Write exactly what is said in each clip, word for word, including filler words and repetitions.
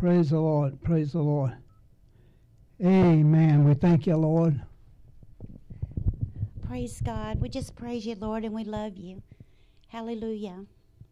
Praise the Lord. Praise the Lord. Amen. We thank you, Lord. Praise God. We just praise you, Lord, and we love you. Hallelujah.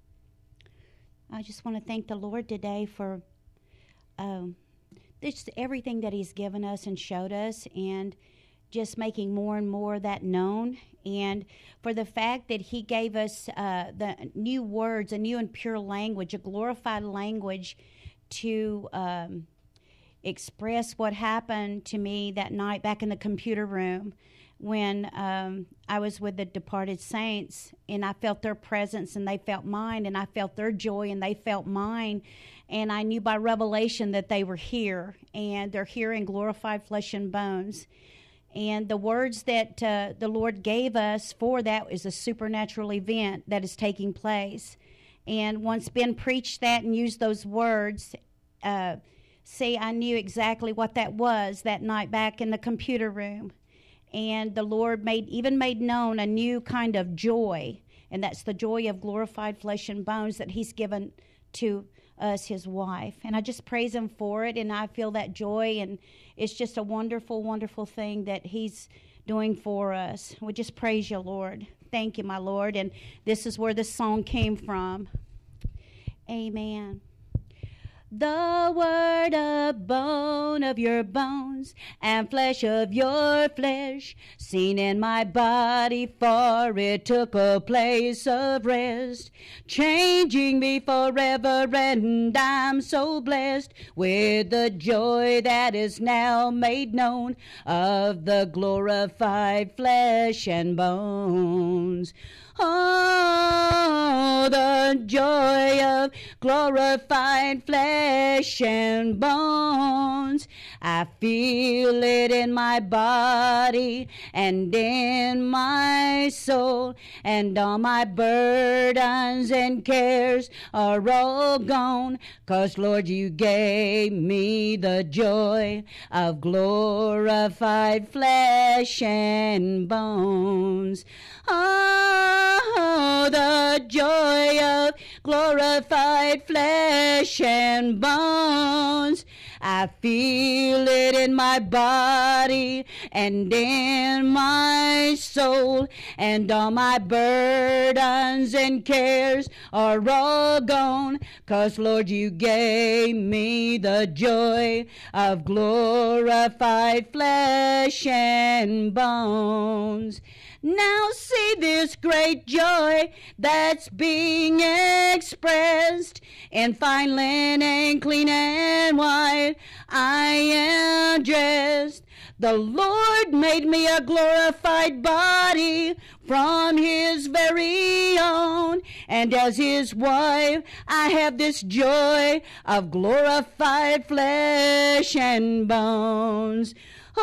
I just want to thank the Lord today for um, this, everything that he's given us and showed us, and just making more and more that known, and for the fact that he gave us uh, the new words, a new and pure language, a glorified language to um, express what happened to me that night back in the computer room when um, I was with the departed saints, and I felt their presence and they felt mine, and I felt their joy and they felt mine, and I knew by revelation that they were here, and they're here in glorified flesh and bones. And the words that uh, the Lord gave us for that is a supernatural event that is taking place. And once Ben preached that and used those words, uh, see, I knew exactly what that was that night back in the computer room. And the Lord made even made known a new kind of joy, and that's the joy of glorified flesh and bones that he's given to us, his wife. And I just praise him for it, and I feel that joy, and it's just a wonderful, wonderful thing that he's doing for us. We just praise you, Lord. Thank you, my Lord. And this is where this song came from. Amen. The word of bone of your bones and flesh of your flesh, seen in my body, for it took a place of rest, changing me forever, and I'm so blessed with the joy that is now made known of the glorified flesh and bones. Oh, the joy of glorified flesh and bones. I feel it in my body and in my soul, and all my burdens and cares are all gone, 'cause Lord, you gave me the joy of glorified flesh and bones. Oh, the joy of glorified flesh and bones. I feel it in my body and in my soul, and all my burdens and cares are all gone, 'cause Lord, you gave me the joy of glorified flesh and bones. Now see this great joy that's being expressed in fine linen, clean and white. I am dressed. The Lord made me a glorified body from his very own, and as his wife I have this joy of glorified flesh and bones.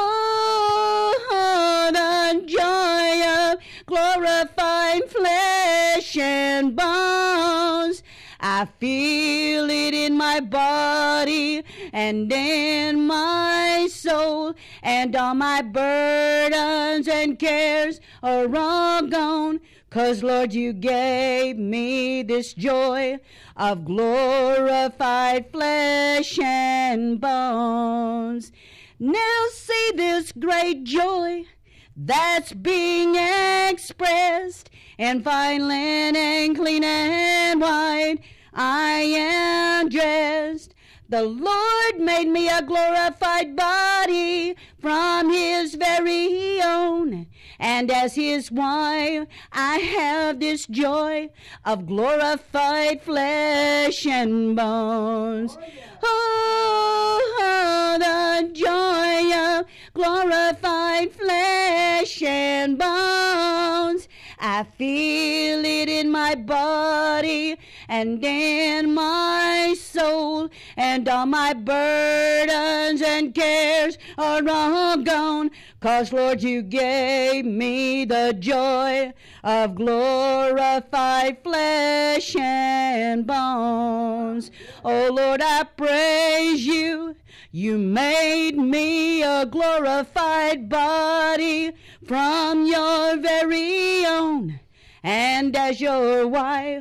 Oh, the joy of glorified flesh and bones. I feel it in my body and in my soul, and all my burdens and cares are all gone, 'cause Lord, you gave me this joy of glorified flesh and bones. Now see this great joy that's being expressed in fine linen, clean and white. I am dressed. The Lord made me a glorified body from his very own, and as his wife I have this joy of glorified flesh and bones. Oh, oh, the joy of glorified flesh and bones. I feel it in my body and in my soul, and all my burdens and cares are all gone, 'cause Lord, you gave me the joy of glorified flesh and bones. Oh Lord, I praise you. You made me a glorified body from your very own, and as your wife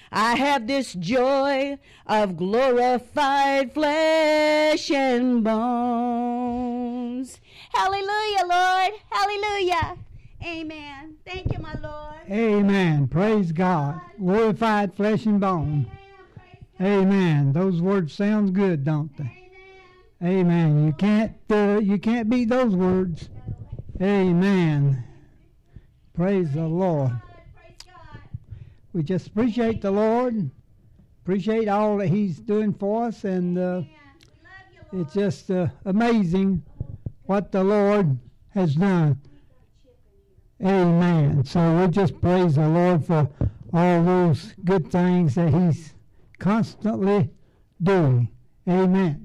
I have this joy of glorified flesh and bones. Hallelujah, Lord. Hallelujah. Amen. Thank you, my Lord. Amen. Praise God. Glorified flesh and bone. Amen. Those words sound good, don't they? Amen. You can't uh, you can't beat those words. Amen. Praise the Lord. We just appreciate the Lord. Appreciate all that He's doing for us, and uh, it's just uh, amazing what the Lord has done. Amen. So we just praise the Lord for all those good things that He's constantly doing. Amen.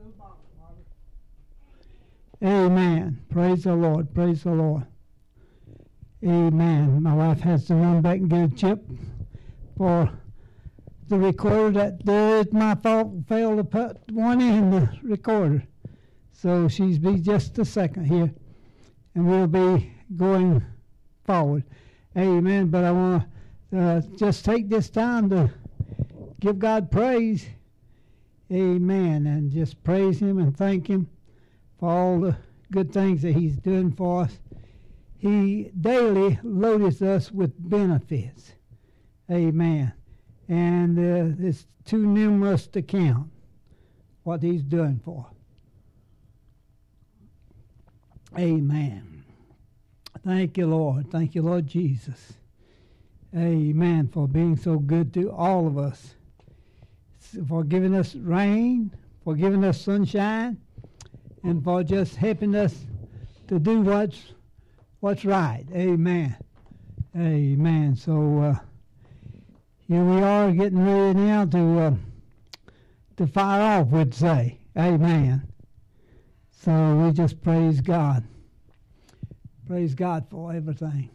Amen. Praise the Lord. Praise the Lord. Amen. My wife has to run back and get a chip for the recorder. That uh, it's my fault. Failed to put one in the recorder. So she's be just a second here, and we'll be going forward. Amen. But I want to uh, just take this time to give God praise. Amen. And just praise Him and thank Him for all the good things that He's doing for us. He daily loadeth us with benefits. Amen. And uh, it's too numerous to count what He's doing for us. Amen. Thank you, Lord. Thank you, Lord Jesus. Amen. For being so good to all of us. For giving us rain, for giving us sunshine, and for just helping us to do what's what's right. Amen. Amen. So uh, here we are getting ready now to uh, to fire off, we'd say. Amen. So we just praise God. Praise God for everything.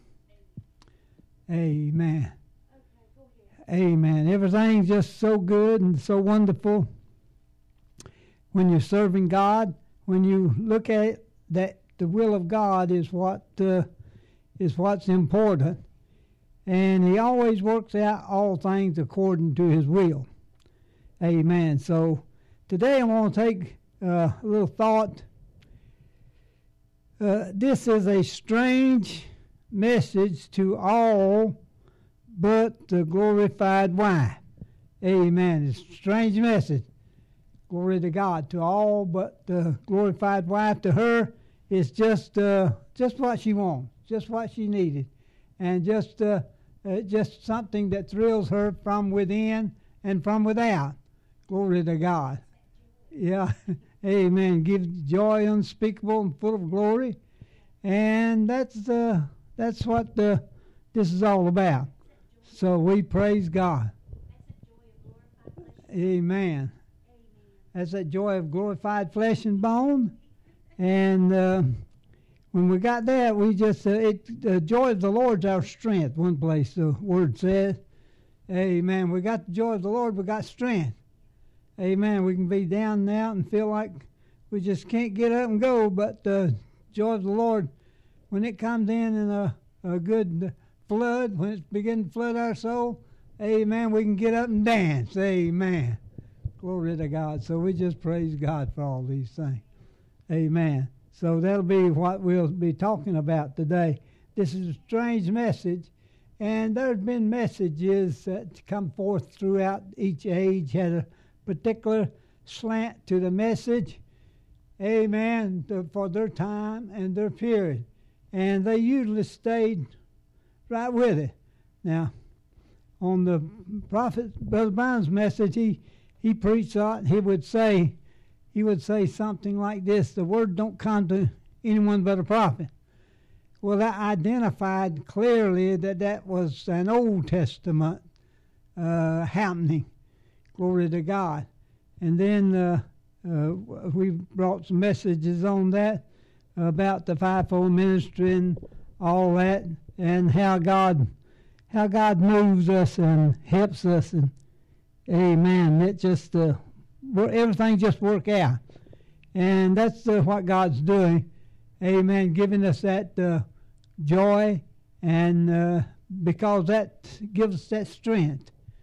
Amen. Amen. Everything's just so good and so wonderful when you're serving God. When you look at it, that the will of God is what uh, is what's important, and He always works out all things according to His will. Amen. So today I want to take uh, a little thought. Uh, this is a strange message to all but the glorified wife. Amen. It's a strange message. Glory to God. To all but the glorified wife, to her, it's just uh, just what she wants, just what she needed, and just uh, uh, just something that thrills her from within and from without. Glory to God. Yeah. Amen. Gives joy unspeakable and full of glory, and that's uh, that's what uh, this is all about. So we praise God. Amen. That's that joy of glorified flesh and bone. And uh, when we got that, we just, uh, it, the joy of the Lord's our strength, one place the word says. Amen. We got the joy of the Lord, we got strength. Amen. We can be down and out and feel like we just can't get up and go, but the joy of the Lord, when it comes in in a, a good flood, when it's beginning to flood our soul, amen, we can get up and dance. Amen. Glory to God. So we just praise God for all these things. Amen. So that'll be what we'll be talking about today. This is a strange message, and there's been messages that come forth throughout each age, had a particular slant to the message. Amen. To, for their time and their period. And they usually stayed right with it. Now, on the prophet, Brother Brown's message, he He preached out, he would say, he would say something like this: the word don't come to anyone but a prophet. Well, that identified clearly that that was an Old Testament uh, happening. Glory to God. And then uh, uh, we brought some messages on that about the fivefold ministry and all that, and how God, how God moves us and helps us, and amen. It just uh, everything just work out, and that's uh, what God's doing. Amen. Giving us that uh, joy, and uh, because that gives us that strength.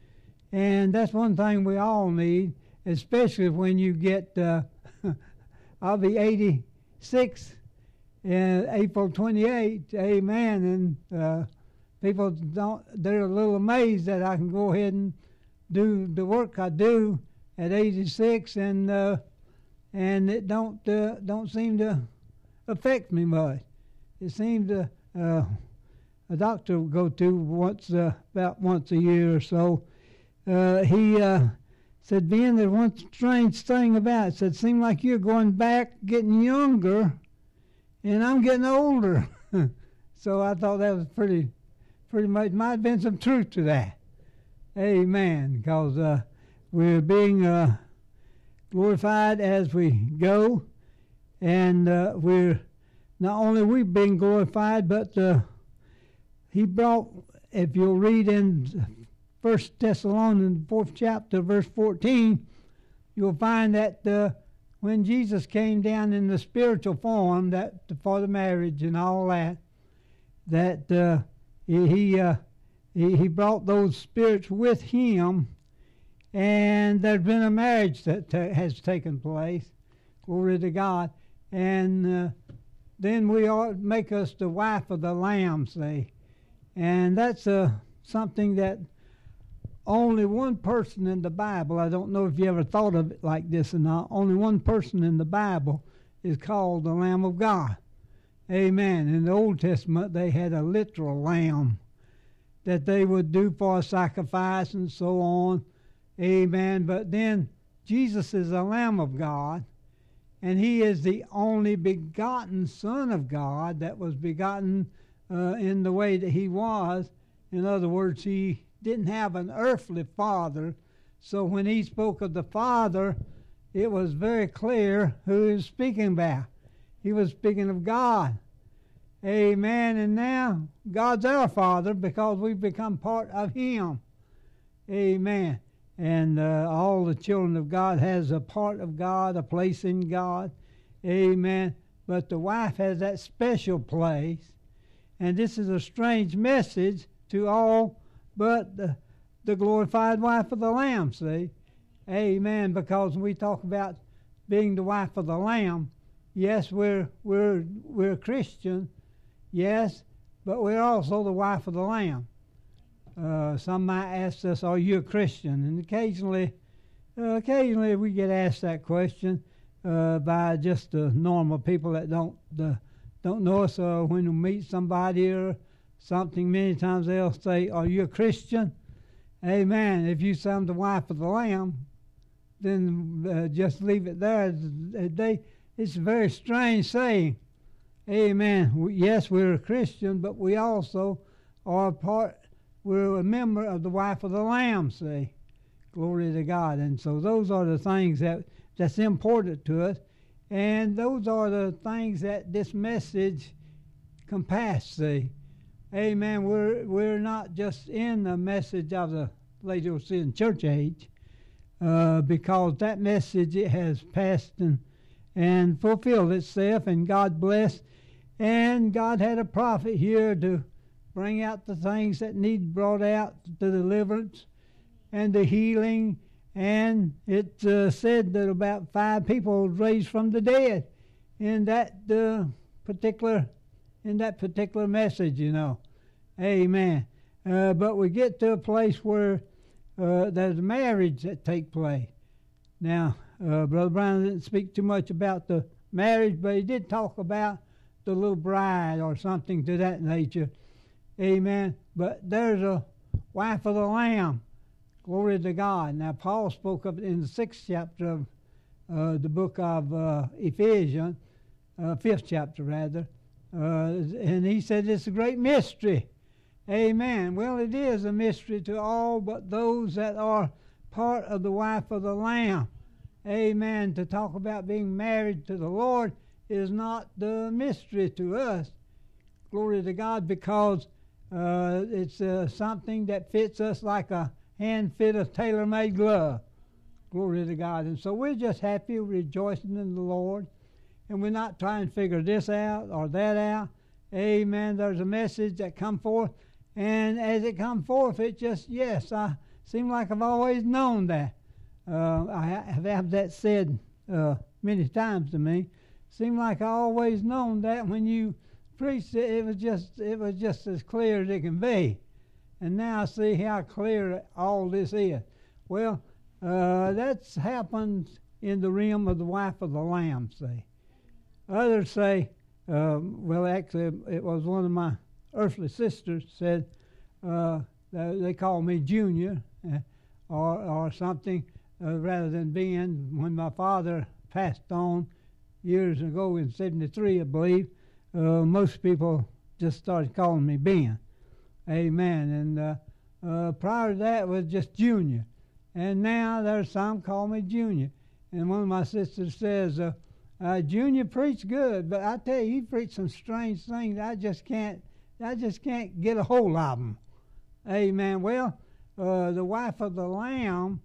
And that's one thing we all need, especially when you get, uh, I'll be eighty-six in April twenty-eighth, amen, and uh, people don't, they're a little amazed that I can go ahead and do the work I do at eighty-six, and uh, and it don't uh, don't seem to affect me much. It seems to, uh, a doctor will go to once, uh, about once a year or so. Uh, he uh, said, Ben, there's one strange thing about it. Said, seems like you're going back, getting younger, and I'm getting older. So I thought that was pretty, pretty much, might have been some truth to that. Amen. Because uh, we're being uh, glorified as we go, and uh, we're not only we being glorified, but uh, he brought, if you'll read in First Thessalonians, fourth chapter, verse fourteen, you'll find that uh, when Jesus came down in the spiritual form, that for the marriage and all that, that uh, he, uh, he he brought those spirits with him, and there's been a marriage that ta- has taken place. Glory to God. And uh, then we ought to make us the wife of the Lamb, see. And that's uh, something that only one person in the Bible, I don't know if you ever thought of it like this or not, only one person in the Bible is called the Lamb of God. Amen. In the Old Testament, they had a literal lamb that they would do for a sacrifice and so on. Amen. But then Jesus is the Lamb of God, and he is the only begotten Son of God that was begotten uh, in the way that he was. In other words, he didn't have an earthly father, so when he spoke of the Father, it was very clear who he was speaking about. He was speaking of God. Amen. And now God's our Father because we've become part of him. Amen. And uh, all the children of God has a part of God, a place in God. Amen. But the wife has that special place. And this is a strange message to all but the, the glorified wife of the Lamb, see? Amen. Because when we talk about being the wife of the Lamb, yes, we're we're we're Christian, yes, but we're also the wife of the Lamb. Uh, some might ask us, "Are you a Christian?" And occasionally, uh, occasionally we get asked that question uh, by just the normal people that don't uh, don't know us. Uh, when we meet somebody or something, many times they'll say, "Are you a Christian?" Amen. If you say I'm the wife of the Lamb, then uh, just leave it there. They, it's a very strange saying. Amen. We, yes, we're a Christian, but we also are a part, we're a member of the wife of the Lamb, see. Glory to God. And so those are the things that that's important to us. And those are the things that this message compass, see. Amen. We're we're not just in the message of the Laodicean church age, uh, because that message it has passed and and fulfilled itself, and God blessed, and God had a prophet here to bring out the things that need brought out, the deliverance and the healing, and it uh, said that about five people were raised from the dead in that uh, particular in that particular message, you know. Amen. Uh, but we get to a place where uh, there's a marriage that take place. Now, uh, Brother Brown didn't speak too much about the marriage, but he did talk about the little bride or something to that nature. Amen. But there's a wife of the Lamb. Glory to God. Now, Paul spoke of it in the sixth chapter of uh, the book of uh, Ephesians, uh, fifth chapter rather. Uh, and he said it's a great mystery. Amen. Well, it is a mystery to all but those that are part of the wife of the Lamb. Amen. To talk about being married to the Lord is not the mystery to us. Glory to God, because uh, it's uh, something that fits us like a hand fit a tailor-made glove. Glory to God. And so we're just happy, rejoicing in the Lord. And we're not trying to figure this out or that out. Amen. There's a message that come forth. And as it come forth, it just, yes, I Seems like I've always known that. Uh, I have had that said uh, many times to me. Seemed like I always known that when you preached it, it was just it was just as clear as it can be. And now I see how clear all this is. Well, uh, that's happened in the realm of the wife of the Lamb, see. Others say, um, well, actually, it was one of my earthly sisters said, uh, they call me Junior, uh, or or something, uh, rather than Ben. When my father passed on years ago in seventy-three, I believe, uh, most people just started calling me Ben. Amen. And uh, uh, prior to that was just Junior. And now there's some call me Junior. And one of my sisters says, uh, uh, Junior preached good, but I tell you, he preached some strange things. I just can't, I just can't get a hold of them. Amen. Well, uh, the wife of the Lamb,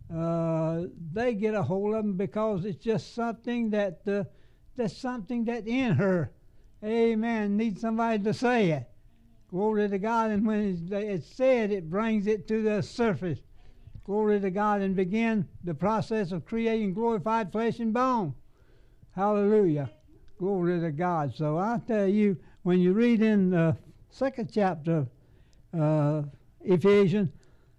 uh, they get a hold of them because it's just something that, uh, that's something that in her, amen, needs somebody to say it. Glory to God. And when it's, it's said, it brings it to the surface. Glory to God, and begin the process of creating glorified flesh and bone. Hallelujah. Glory to God. So I tell you, when you read in the second chapter of uh, Ephesians,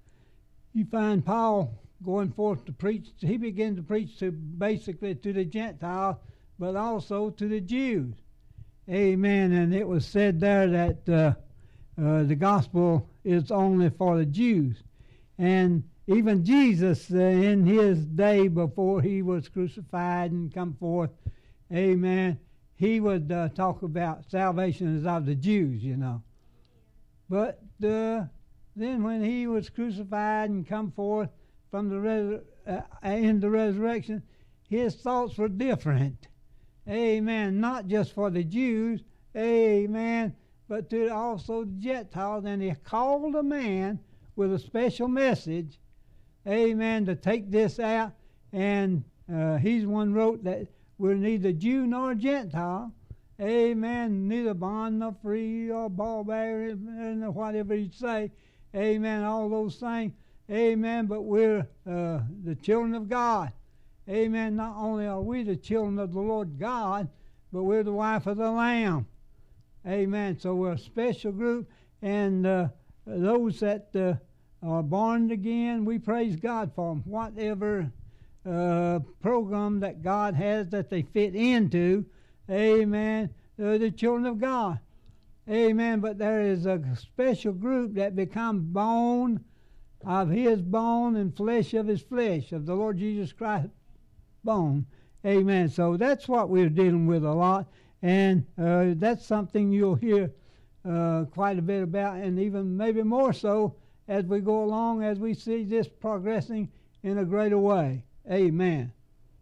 you find Paul going forth to preach. He began to preach to basically to the Gentiles, but also to the Jews. Amen. And it was said there that uh, uh, the gospel is only for the Jews. And even Jesus, uh, in his day before he was crucified and come forth, amen, he would uh, talk about salvation as of the Jews, you know. But uh, then when he was crucified and come forth from the res- uh, in the resurrection, his thoughts were different. Amen. Not just for the Jews, amen, but to also the Gentiles. And he called a man with a special message, amen, to take this out. And uh, he's one wrote that we're neither Jew nor Gentile, amen, neither bond nor free or barbarian, or whatever you say, amen, all those things, amen, but we're uh, the children of God. Amen. Not only are we the children of the Lord God, but we're the wife of the Lamb. Amen. So we're a special group, and uh, those that uh, are born again, we praise God for them. Whatever uh, program that God has that they fit into, amen, they're the children of God. Amen. But there is a special group that become bone of his bone and flesh of his flesh, of the Lord Jesus Christ bone. Amen. So that's what we're dealing with a lot, and uh, that's something you'll hear uh, quite a bit about, and even maybe more so as we go along, as we see this progressing in a greater way. Amen.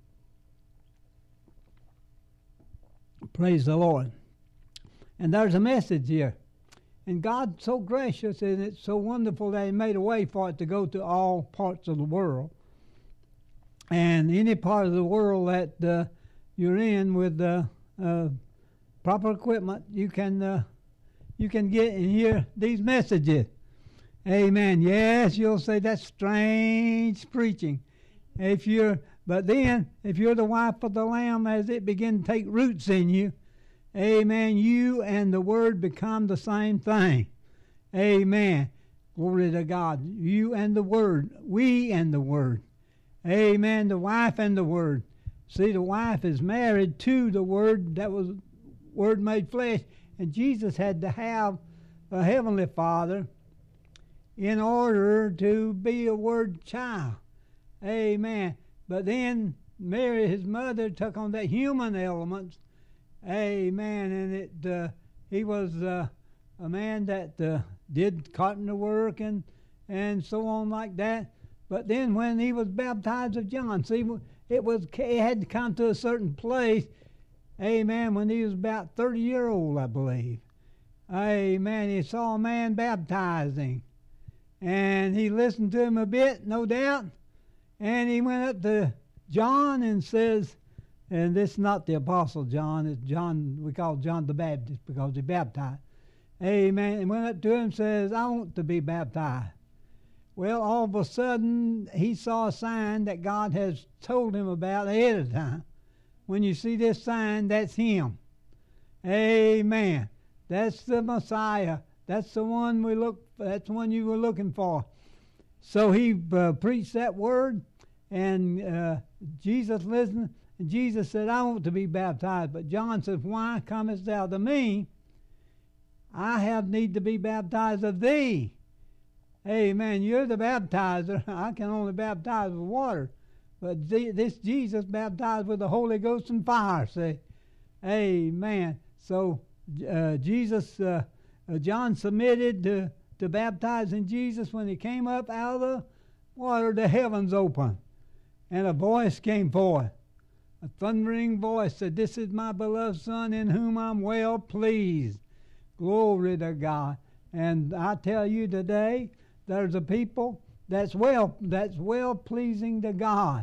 Praise the Lord. And there's a message here. And God's so gracious, and it's so wonderful that he made a way for it to go to all parts of the world. And any part of the world that uh, you're in with uh, uh, proper equipment, you can uh, you can get and hear these messages. Amen. Yes, you'll say that's strange preaching. If you're, but then if you're the wife of the Lamb, as it begin to take roots in you, amen, you and the Word become the same thing. Amen. Glory to God. You and the Word, we and the Word. Amen. The wife and the Word. See, the wife is married to the Word that was Word made flesh. And Jesus had to have a heavenly Father in order to be a Word child. Amen. But then Mary, his mother, took on that human element. Amen. And it uh, he was uh, a man that uh, did carpenter work and, and so on like that. But then when he was baptized of John, see, it was it had to come to a certain place, amen, when he was about thirty years old, I believe. Amen. He saw a man baptizing, and he listened to him a bit, no doubt, and he went up to John and says, and this is not the Apostle John, it's John, we call John the Baptist because he baptized. Amen. And went up to him and says, I want to be baptized. Well, all of a sudden, he saw a sign that God has told him about ahead of time. When you see this sign, that's him. Amen. That's the Messiah. That's the one we look. That's the one you were looking for. So he uh, preached that word, and uh, Jesus listened. And Jesus said, "I want to be baptized." But John said, "Why comest thou to me? I have need to be baptized of thee." Amen. You're the baptizer. I can only baptize with water. But this Jesus baptized with the Holy Ghost and fire. See? Amen. So uh, Jesus, uh, uh, John submitted to, to baptizing Jesus. When he came up out of the water, the heavens opened. And a voice came forth. A thundering voice said, "This is my beloved Son in whom I'm well pleased." Glory to God. And I tell you today, there's a people that's well that's well pleasing to God.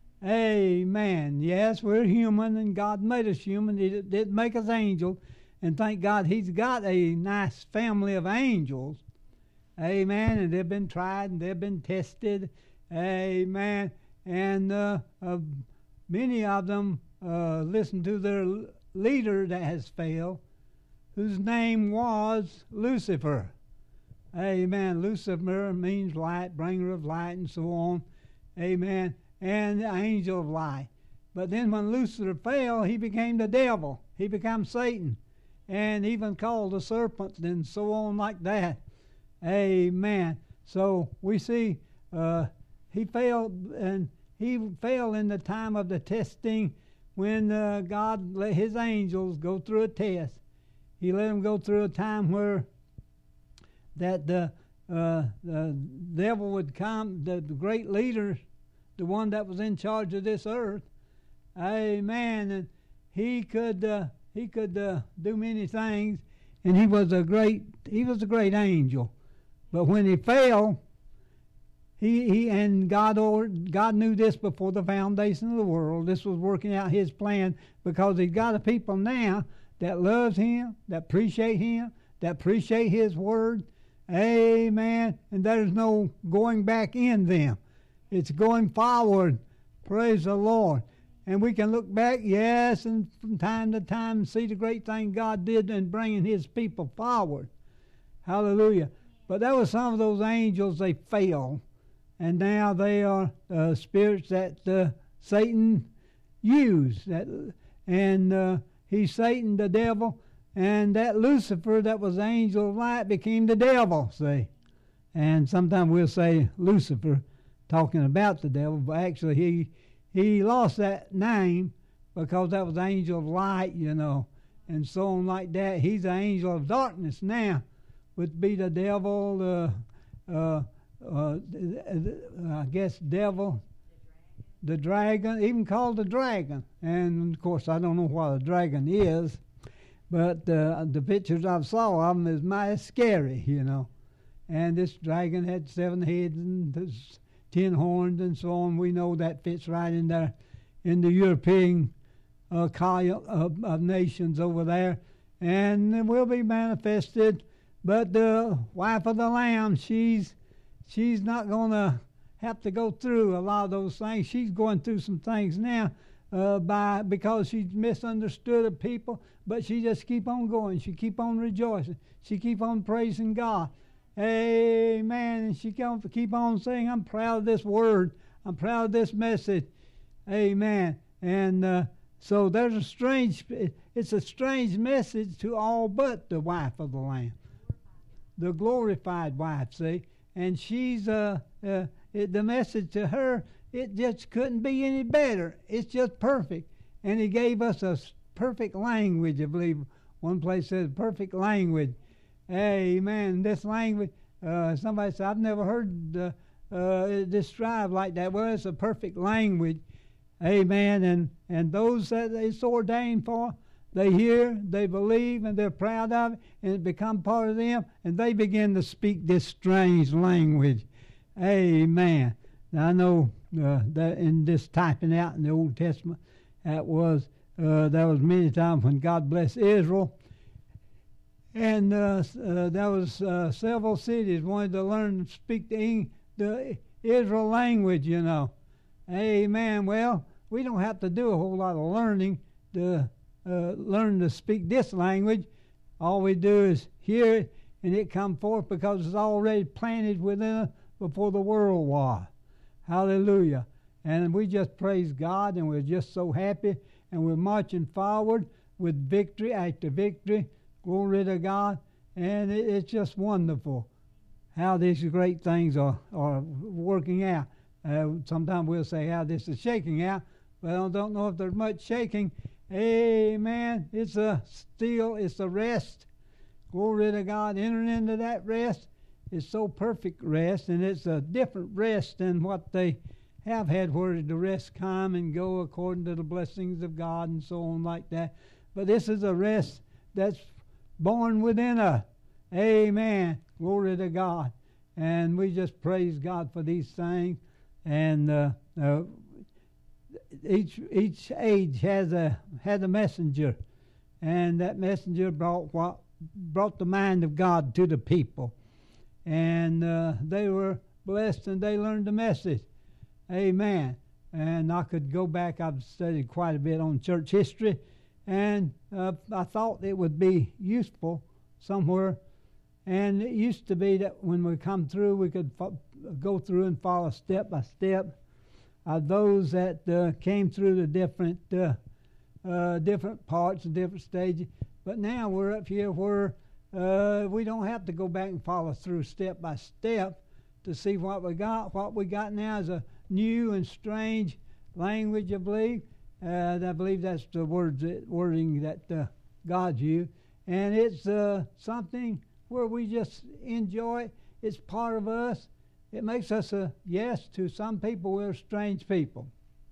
Amen. Yes, we're human, and God made us human. He didn't make us angels. And thank God He's got a nice family of angels. Amen. And they've been tried and they've been tested. Amen. And uh, uh, many of them uh, listen to their leader that has failed, whose name was Lucifer. Amen. Lucifer means light, bringer of light, and so on. Amen. And the angel of light. But then when Lucifer fell, he became the devil. He became Satan. And even called the serpent and so on like that. Amen. So we see uh, he fell, and he fell in the time of the testing when uh, God let his angels go through a test. He let them go through a time where that the, uh, the devil would come, the, the great leader, the one that was in charge of this earth. Amen. And he could uh, he could uh, do many things, and he was a great he was a great angel. But when he fell, he he and God ordered, God knew this before the foundation of the world. This was working out His plan, because He's got a people now that loves Him, that appreciate Him, that appreciate His word. Amen. And there's no going back in them. It's going forward. Praise the Lord. And we can look back, yes, and from time to time see the great thing God did in bringing His people forward. Hallelujah. But there were some of those angels, they fell. And now they are uh, spirits that uh, Satan used. That, and uh, he's Satan, the devil. And that Lucifer, that was the angel of light, became the devil, see. And sometimes we'll say Lucifer, talking about the devil, but actually he he lost that name because that was the angel of light, you know, and so on like that. He's the angel of darkness now, would be the devil, uh, uh, uh, I guess devil, the dragon, even called the dragon. And of course, I don't know what a dragon is. But uh, the pictures I saw of him is mighty scary, you know. And this dragon had seven heads and ten horns and so on. We know that fits right in there in the European uh, column of, of nations over there. And it will be manifested. But the wife of the Lamb, she's she's not going to have to go through a lot of those things. She's going through some things now. Uh, by because she misunderstood the people, but she just keep on going. She keep on rejoicing. She keep on praising God. Amen. And she keep on saying, "I'm proud of this word. I'm proud of this message." Amen. And uh, so there's a strange. It's a strange message to all but the wife of the Lamb, the glorified wife. See, and she's uh, uh it, the message to her. It just couldn't be any better. It's just perfect. And He gave us a perfect language, I believe. One place says perfect language. Amen. This language, uh, somebody said, I've never heard uh, uh, it described like that. Well, it's a perfect language. Amen. And, and those that it's ordained for, they hear, they believe, and they're proud of it, and it becomes part of them, and they begin to speak this strange language. Amen. Now, I know uh, that in this typing out in the Old Testament, that was uh, there was many times when God blessed Israel, and uh, uh, there was uh, several cities wanted to learn to speak the, Eng- the Israel language, you know. Amen. Well, we don't have to do a whole lot of learning to uh, learn to speak this language. All we do is hear it, and it come forth because it's already planted within us before the world was. Hallelujah. And we just praise God, and we're just so happy, and we're marching forward with victory after victory. Glory to God. And it, it's just wonderful how these great things are, are working out. Uh, sometimes we'll say how this is shaking out, but I don't know if there's much shaking. Amen. It's a still, it's a rest. Glory to God. Entering into that rest is so perfect rest, and it's a different rest than what they have had, where the rest come and go according to the blessings of God and so on like that. But this is a rest that's born within us. Amen. Glory to God. And we just praise God for these things. And uh, uh, each each age has a had a messenger, and that messenger brought what brought the mind of God to the people, and uh, they were blessed and they learned the message. Amen. And I could go back. I've studied quite a bit on church history, and uh, I thought it would be useful somewhere. And it used to be that when we come through, we could fo- go through and follow step by step uh, those that uh, came through the different uh, uh, different parts and different stages. But now we're up here where uh, we don't have to go back and follow through step by step to see what we got. What we got now is a new and strange language, I believe. Uh, I believe that's the words, that, wording that uh, God used. And it's uh, something where we just enjoy it. It's part of us. It makes us a, yes, to some people we're strange people.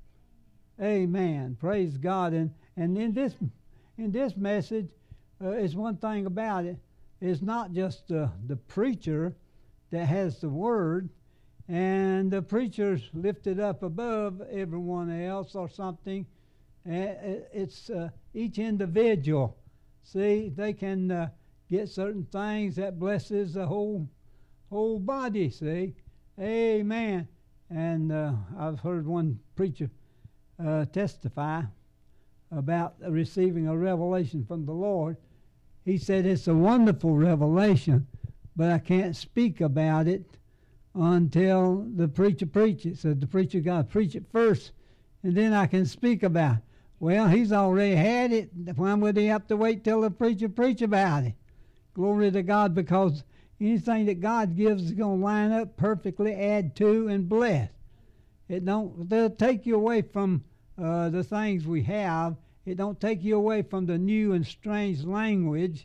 Amen. Praise God. And and in this in this message, uh, is one thing about it. It's not just uh, the preacher that has the word, and the preacher's lifted up above everyone else or something. Uh, it's uh, each individual. See, they can uh, get certain things that blesses the whole whole body, see. Amen. And uh, I've heard one preacher uh, testify about receiving a revelation from the Lord. He said it's a wonderful revelation, but I can't speak about it until the preacher preaches. So the preacher got to preach it first, and then I can speak about it. Well, he's already had it. Why would he have to wait till the preacher preach about it? Glory to God, because anything that God gives is going to line up perfectly, add to, and bless. It don't they'll take you away from uh, the things we have. It don't take you away from the new and strange language.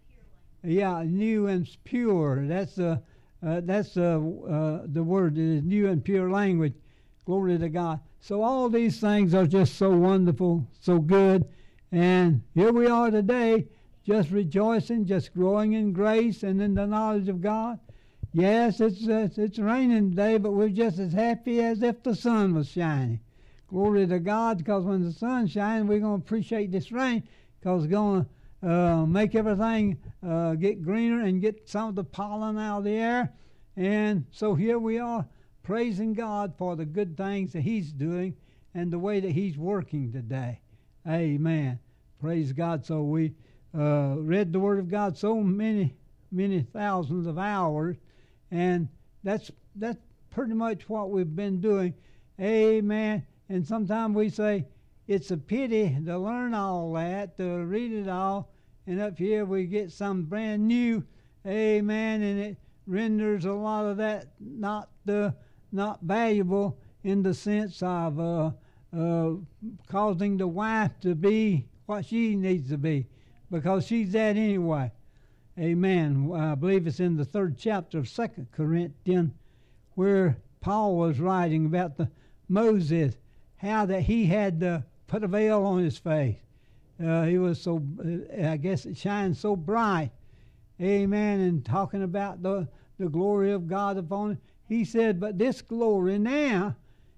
Yeah, new and pure. That's the uh, that's the uh, the word. It is new and pure language. Glory to God. So all these things are just so wonderful, so good, and here we are today, just rejoicing, just growing in grace and in the knowledge of God. Yes, it's uh, it's raining today, but we're just as happy as if the sun was shining. Glory to God, because when the sun's shining, we're going to appreciate this rain, because it's going to uh, make everything uh, get greener and get some of the pollen out of the air. And so here we are, praising God for the good things that He's doing and the way that He's working today. Amen. Praise God. So we uh, read the Word of God so many, many thousands of hours, and that's that's pretty much what we've been doing. Amen. And sometimes we say, it's a pity to learn all that, to read it all, and up here we get some brand new, amen, and it renders a lot of that not uh, not valuable in the sense of uh, uh, causing the wife to be what she needs to be, because she's that anyway. Amen. I believe it's in the third chapter of Second Corinthians where Paul was writing about the Moses, how that he had to put a veil on his face. Uh, he was so, uh, I guess it shines so bright. Amen. And talking about the, the glory of God upon it. He said, but this glory now,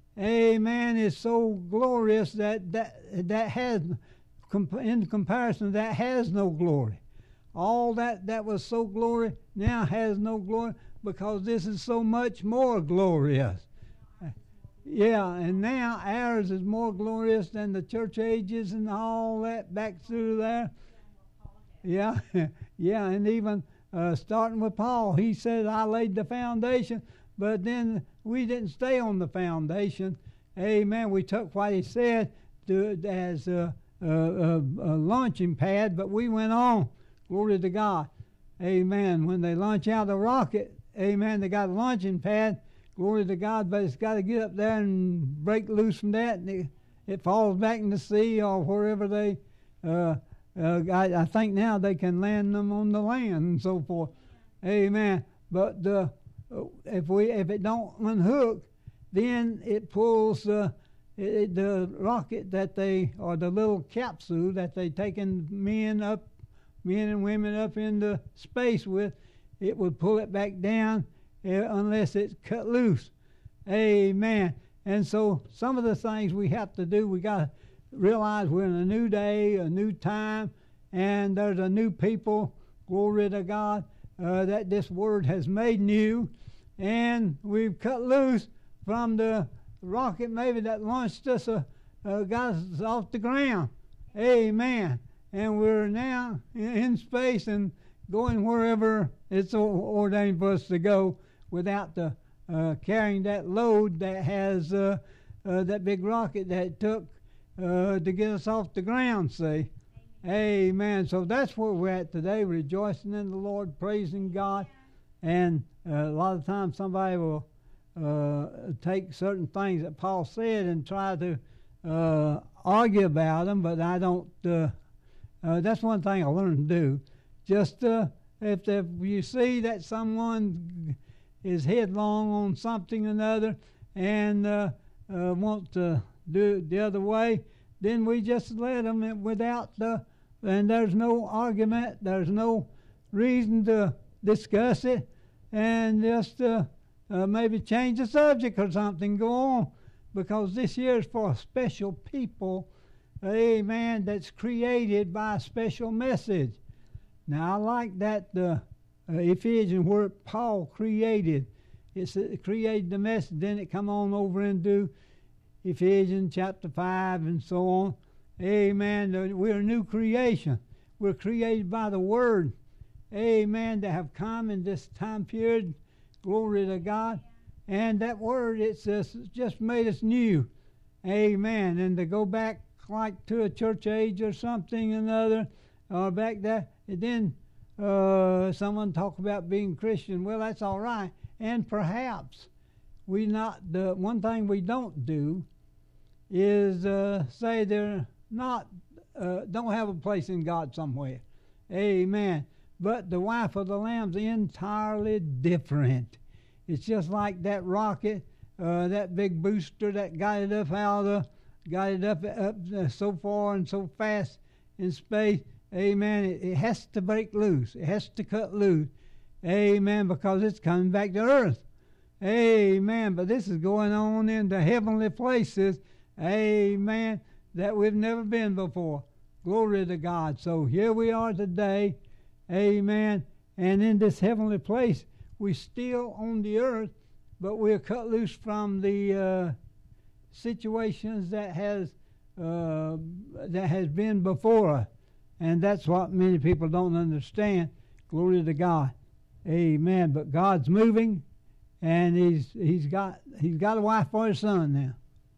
amen, is so glorious that that, that has, in comparison, that has no glory. All that, that was so glory now has no glory, because this is so much more glorious. Yeah, and now ours is more glorious than the church ages and all that back through there. Yeah, yeah, and even uh, starting with Paul, he said, I laid the foundation, but then we didn't stay on the foundation. Amen. We took what he said to, as a, a, a, a launching pad, but we went on. Glory to God. Amen. When they launch out a rocket, amen, they got a launching pad. Glory to God, but it's got to get up there and break loose from that, and it, it falls back in the sea or wherever they, uh, uh, I, I think now they can land them on the land and so forth. Amen. But the, if we if it don't unhook, then it pulls uh, it, the rocket that they, or the little capsule that they taking men up, men and women up into space with, it would pull it back down unless it's cut loose. Amen. And so some of the things we have to do, we got to realize we're in a new day, a new time, and there's a new people, glory to God, uh, that this word has made new, and we've cut loose from the rocket maybe that launched us, uh, uh, got us off the ground. Amen. And we're now in space and going wherever it's ordained for us to go, without the uh, carrying that load that has uh, uh, that big rocket that it took uh, to get us off the ground, see. Amen. Amen. So that's where we're at today, rejoicing in the Lord, praising God. And uh, a lot of times somebody will uh, take certain things that Paul said and try to uh, argue about them, but I don't, uh, uh, that's one thing I learned to do. Just uh, if, if you see that someone is headlong on something or another and uh, uh, want to do it the other way, then we just let them without the, and there's no argument, there's no reason to discuss it, and just uh, uh, maybe change the subject or something, go on, because this year is for a special people, amen, that's created by a special message. Now I like that uh, Uh, Ephesians, where Paul created, it's, it created the message, then it come on over into Ephesians chapter five and so on. Amen. We're a new creation. We're created by the Word. Amen. To have come in this time period. Glory to God. And that Word, it's just, just made us new. Amen. And to go back like to a church age or something or another, or back there, and then Uh, someone talk about being Christian. Well, that's all right. And perhaps we not, the one thing we don't do is uh, say they're not, uh, don't have a place in God somewhere. Amen. But the wife of the Lamb's entirely different. It's just like that rocket, uh, that big booster that got it up out of, got it up, up uh, so far and so fast in space. Amen. It, it has to break loose. It has to cut loose. Amen. Because it's coming back to earth. Amen. But this is going on into heavenly places. Amen. That we've never been before. Glory to God. So here we are today. Amen. And in this heavenly place, we're still on the earth, but we're cut loose from the uh, situations that has uh, that has been before us. And that's what many people don't understand. Glory to God. Amen. But God's moving, and he's he's got he's got a wife for his son now.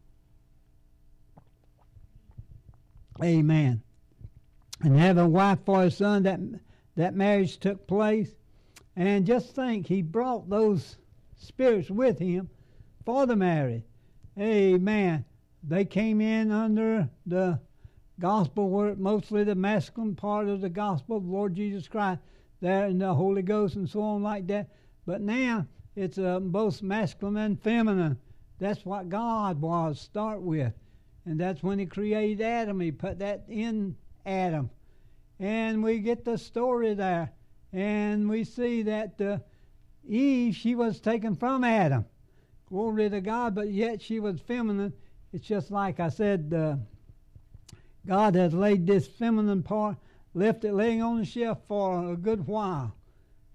Amen. And having a wife for his son, that that marriage took place. And just think, he brought those spirits with him for the marriage. Amen. They came in under the gospel, were mostly the masculine part of the gospel of the Lord Jesus Christ, there in the Holy Ghost and so on like that. But now it's uh, both masculine and feminine. That's what God was, start with. And that's when he created Adam. He put that in Adam. And we get the story there. And we see that uh, Eve, she was taken from Adam. Glory to God, but yet she was feminine. It's just like I said, uh, God has laid this feminine part, left it laying on the shelf for a good while.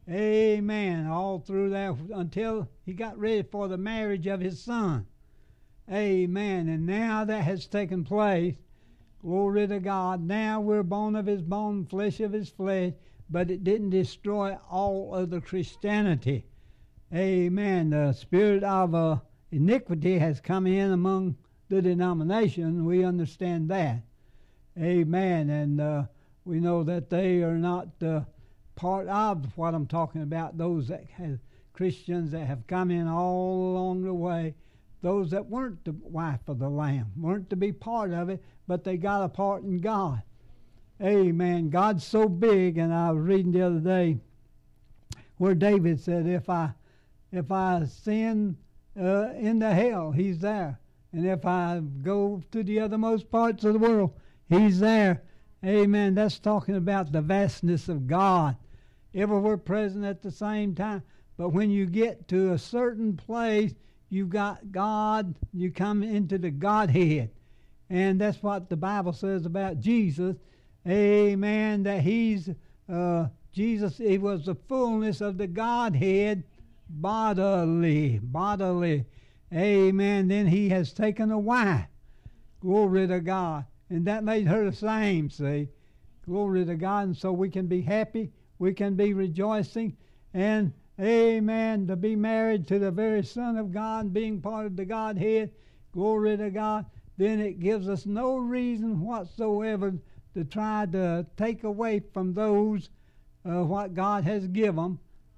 Amen. All through that until he got ready for the marriage of his son. Amen. And now that has taken place. Glory to God. Now we're bone of his bone, flesh of his flesh, but it didn't destroy all of the Christianity. Amen. The spirit of uh, iniquity has come in among the denomination. We understand that. Amen. And uh, we know that they are not uh, part of what I'm talking about. Those that have Christians that have come in all along the way. Those that weren't the wife of the Lamb, weren't to be part of it, but they got a part in God. Amen. God's so big, and I was reading the other day where David said, if I if I sin uh, into hell, he's there. And if I go to the othermost parts of the world, he's there. Amen. That's talking about the vastness of God. Everywhere present at the same time. But when you get to a certain place, you got God, you come into the Godhead. And that's what the Bible says about Jesus. Amen. That he's, uh, Jesus, he was the fullness of the Godhead bodily. Bodily. Amen. Then he has taken a wife. Glory to God. And that made her the same, see. Glory to God. And so we can be happy. We can be rejoicing. And amen, to be married to the very Son of God, being part of the Godhead, glory to God, then it gives us no reason whatsoever to try to take away from those uh, what God has given.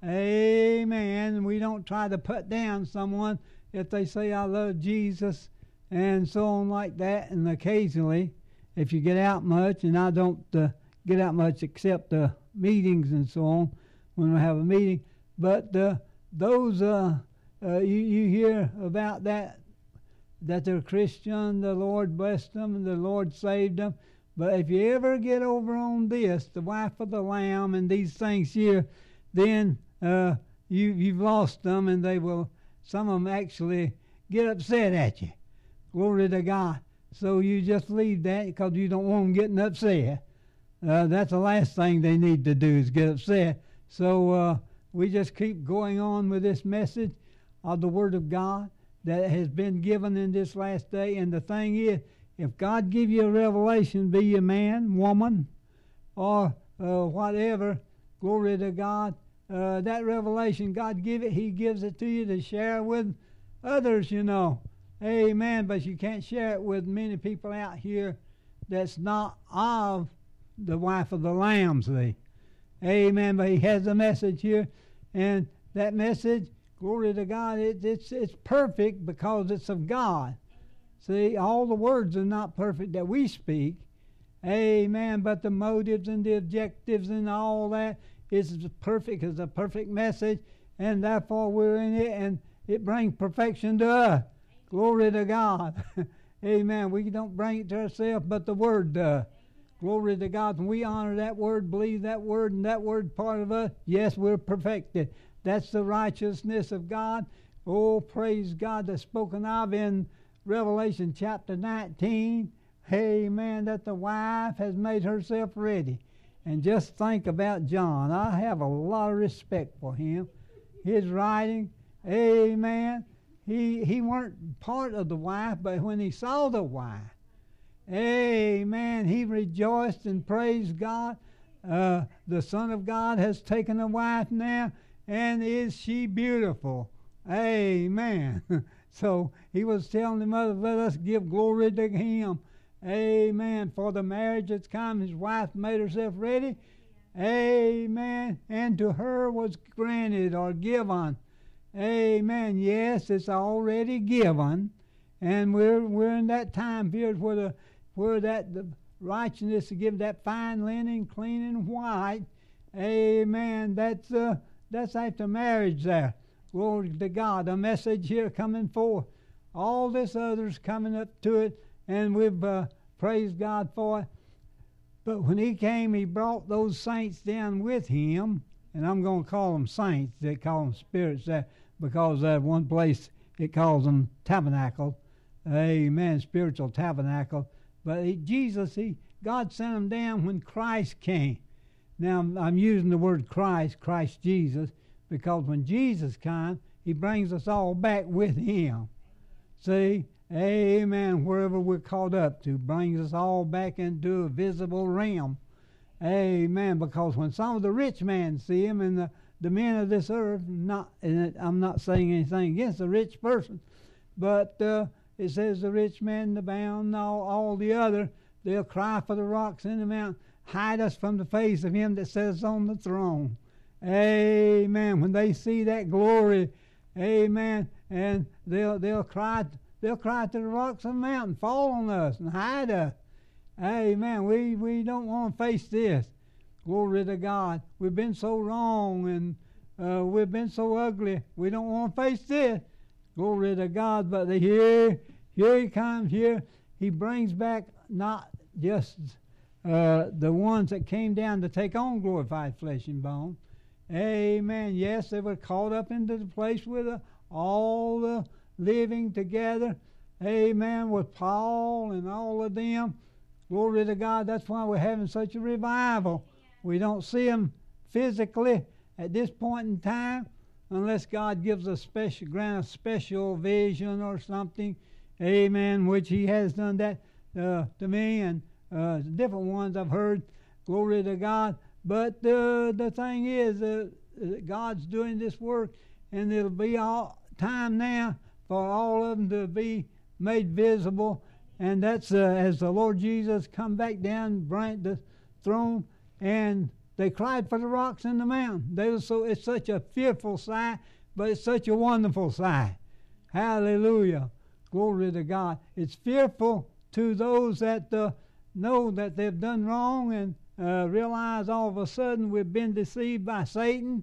Amen. We don't try to put down someone if they say, I love Jesus, and so on like that. And occasionally, if you get out much, and I don't uh, get out much except the uh, meetings and so on, when we have a meeting, but uh, those, uh, uh, you, you hear about that, that they're Christian, the Lord blessed them, and the Lord saved them. But if you ever get over on this, the wife of the Lamb and these things here, then uh, you, you've lost them, and they will, some of them actually get upset at you. Glory to God. So you just leave that because you don't want them getting upset. Uh, that's the last thing they need to do is get upset. So, uh, we just keep going on with this message of the Word of God that has been given in this last day. And the thing is, if God give you a revelation, be you man, woman, or uh, whatever, glory to God, uh, that revelation, God give it, He gives it to you to share with others, you know. Amen. But you can't share it with many people out here that's not of the wife of the Lamb, see. Amen. But He has a message here. And that message, glory to God, it, it's it's perfect because it's of God. See, all the words are not perfect that we speak. Amen. But the motives and the objectives and all that is perfect. It's a perfect message. And therefore we're in it, and it brings perfection to us. Glory to God. Amen. We don't bring it to ourselves, but the Word does. Glory to God. When we honor that Word, believe that Word, and that Word part of us, yes, we're perfected. That's the righteousness of God. Oh, praise God, that's spoken of in Revelation chapter nineteen. Amen, that the wife has made herself ready. And just think about John. I have a lot of respect for him. His writing, amen. He, he weren't part of the wife, but when he saw the wife, amen, he rejoiced and praised God. Uh, the Son of God has taken a wife now, and is she beautiful? Amen. So he was telling the mother, let us give glory to him. Amen. For the marriage that's come, his wife made herself ready. Amen. And to her was granted or given. Amen. Yes, it's already given. And we're we're in that time period where the where that the righteousness to give that fine linen, clean and white. Amen. That's uh that's after marriage there. Glory to God. A message here coming forth. All this other's coming up to it, and we've uh, praised God for it. But when he came, he brought those saints down with him, and I'm going to call them saints. They call them spirits there because at one place it calls them tabernacle. Amen, spiritual tabernacle. But he, Jesus, he God sent them down when Christ came. Now, I'm, I'm using the word Christ, Christ Jesus, because when Jesus comes, he brings us all back with him. See? Amen. Wherever we're caught up to, brings us all back into a visible realm. Amen. Because when some of the rich men see him and the, the men of this earth, not, and I'm not saying anything against a rich person, but uh, it says the rich man, the bound, and all, all the other, they'll cry for the rocks in the mountain, hide us from the face of him that sits on the throne. Amen. When they see that glory, amen, and they'll they'll cry they'll cry to the rocks of the mountain, fall on us and hide us. Amen. We we don't want to face this. Glory to God. We've been so wrong and uh, we've been so ugly. We don't want to face this. Glory to God. But the, here here he comes. Here he brings back not just uh, the ones that came down to take on glorified flesh and bone. Amen. Yes, they were caught up into the place with uh, all the living together. Amen. With Paul and all of them. Glory to God. That's why we're having such a revival. We don't see them physically at this point in time unless God gives a special grant a special vision or something. Amen. Which he has done that uh, to me and uh, different ones I've heard. Glory to God. But uh, the thing is, uh, God's doing this work, and it'll be all time now for all of them to be made visible. And that's uh, as the Lord Jesus come back down, bring the throne, and they cried for the rocks in the mountain. They were so it's such a fearful sight, but it's such a wonderful sight. Hallelujah, glory to God. It's fearful to those that uh, know that they've done wrong and Uh, realize all of a sudden we've been deceived by Satan.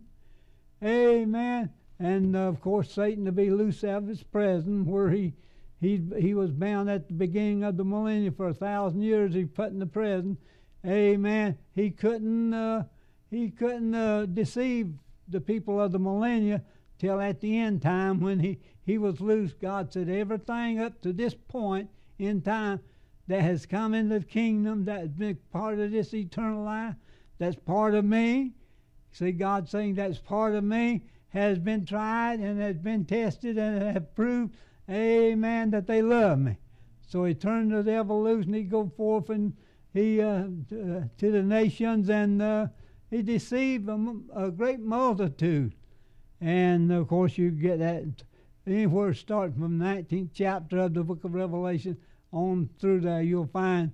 Amen. And uh, of course Satan to be loose out of his prison where he he he was bound at the beginning of the millennium for a thousand years. He put in the prison. Amen. He couldn't uh, he couldn't uh, deceive the people of the millennium till at the end time when he, he was loose. God said everything up to this point in time that has come into the kingdom, that has been part of this eternal life, that's part of me. See, God saying that's part of me, has been tried and has been tested and have proved, amen, that they love me. So he turned the devil loose and he go forth and he uh, to, uh, to the nations and uh, he deceived a, a great multitude. And of course you get that anywhere starting from the nineteenth chapter of the book of Revelation on through there, you'll find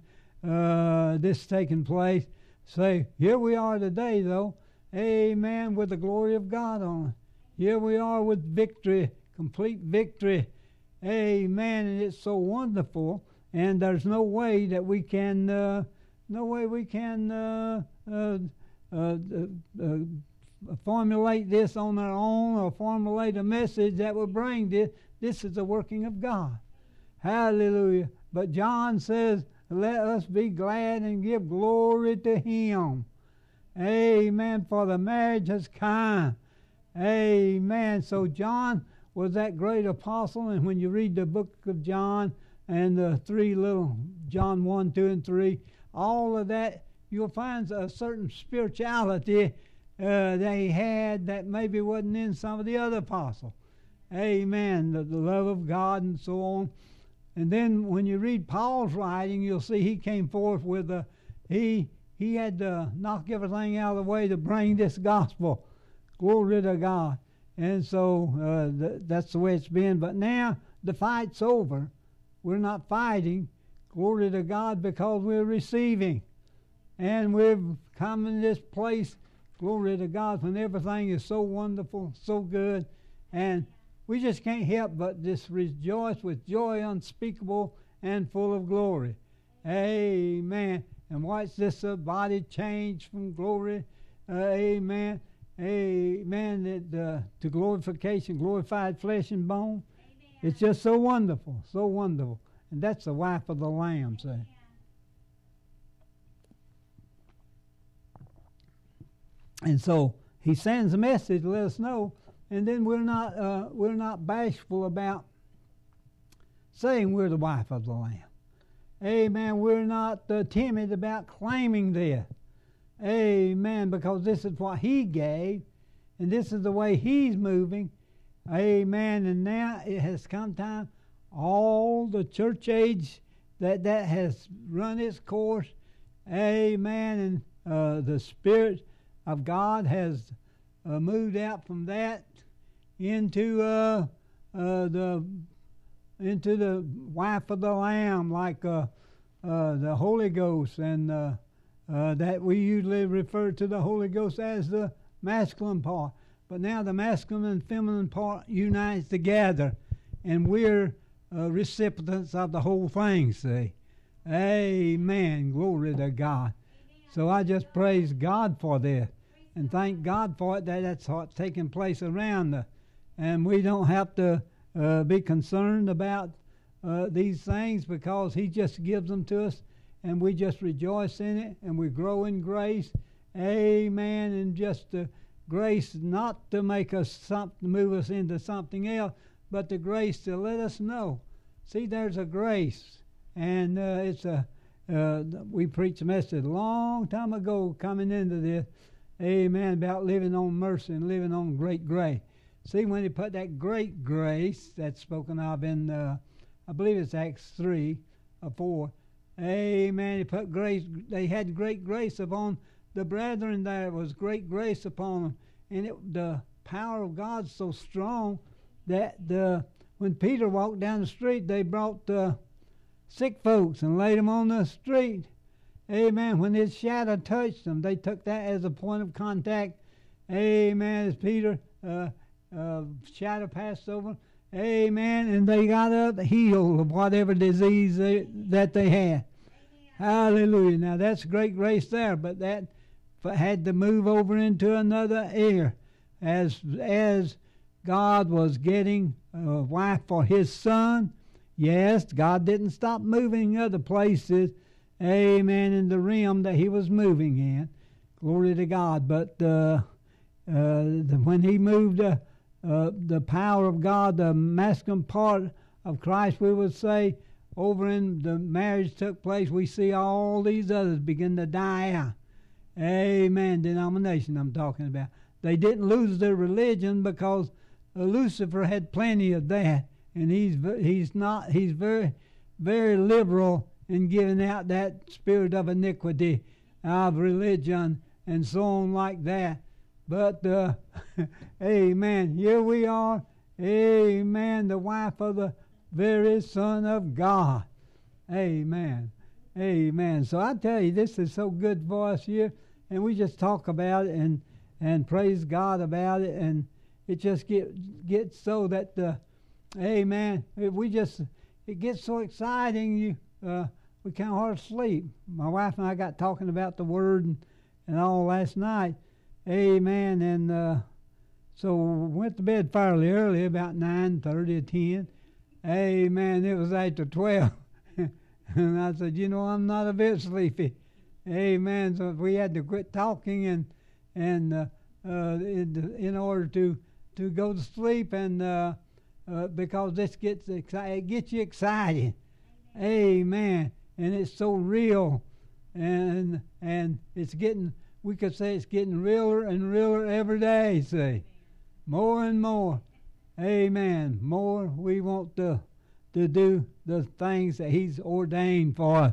uh, this taking place. Say, here we are today, though, amen, with the glory of God on it. Here we are with victory, complete victory, amen, and it's so wonderful, and there's no way that we can, uh, no way we can uh, uh, uh, uh, formulate this on our own or formulate a message that will bring this. This is the working of God. Hallelujah. But John says, let us be glad and give glory to him. Amen. For the marriage has come. Amen. So John was that great apostle, and when you read the book of John and the three little, John one, two, and three, all of that, you'll find a certain spirituality uh, that he had that maybe wasn't in some of the other apostles. Amen. The, the love of God and so on. And then when you read Paul's writing, you'll see he came forth with a, he he had to knock everything out of the way to bring this gospel. Glory to God. And so uh, th- that's the way it's been. But now the fight's over. We're not fighting. Glory to God, because we're receiving. And we've come in this place, glory to God, when everything is so wonderful, so good. And we just can't help but just rejoice with joy unspeakable and full of glory. Amen. And watch this uh, body change from glory. Uh, amen. Amen. It, uh, to glorification, glorified flesh and bone. Amen. It's just so wonderful, so wonderful. And that's the wife of the Lamb, say. And so he sends a message to let us know. And then we're not uh, we're not bashful about saying we're the wife of the Lamb. Amen. We're not uh, timid about claiming this. Amen. Because this is what He gave, and this is the way He's moving. Amen. And now it has come time. All the church age that that has run its course. Amen. And uh, the Spirit of God has uh, moved out from that into uh, uh, the into the wife of the Lamb, like uh, uh, the Holy Ghost, and uh, uh, that we usually refer to the Holy Ghost as the masculine part. But now the masculine and feminine part unites together, and we're uh, recipients of the whole thing, see. Amen. Glory to God. So I just praise God for this, and thank God for it, that that's what's taking place around us. And we don't have to uh, be concerned about uh, these things, because He just gives them to us, and we just rejoice in it, and we grow in grace. Amen. And just uh, grace not to make us something, move us into something else, but the grace to let us know. See, there's a grace, and uh, it's a. Uh, we preached a message a long time ago coming into this, amen, about living on mercy and living on great grace. See, when He put that great grace that's spoken of in, uh, I believe it's Acts three or four, amen, He put grace, they had great grace upon the brethren there. It was great grace upon them. And it, the power of God's so strong that the, when Peter walked down the street, they brought the sick folks and laid them on the street. Amen. When His shadow touched them, they took that as a point of contact. Amen. As Peter uh, uh, shadow passed over, amen, and they got up healed of whatever disease they, that they had. Hallelujah. Now that's great grace there, but that had to move over into another area as as God was getting a wife for His Son. Yes, God didn't stop moving other places, amen, in the realm that He was moving in. Glory to God. But uh, uh, the, when He moved uh, uh, the power of God, the masculine part of Christ, we would say, over in the marriage took place, we see all these others begin to die out. Amen. Denomination I'm talking about. They didn't lose their religion, because uh, Lucifer had plenty of that. And he's he's not he's very very liberal in giving out that spirit of iniquity of religion and so on like that. But uh, amen. Here we are. Amen. The wife of the very Son of God. Amen. Amen. So I tell you, this is so good for us here, and we just talk about it and and praise God about it, and it just get gets so that the amen. We just, it gets so exciting, you uh, we can't hardly sleep. My wife and I got talking about the Word and, and all last night. Amen. And uh, so went to bed fairly early, about nine thirty or ten. Amen. It was after twelve. And I said, you know, I'm not a bit sleepy. Amen. So we had to quit talking and and uh, uh, in, in order to, to go to sleep, and uh, Uh, because this gets excited, it gets you excited. Amen. And it's so real, and and it's getting, we could say it's getting realer and realer every day. See, more and more. Amen. More we want to to do the things that He's ordained for us.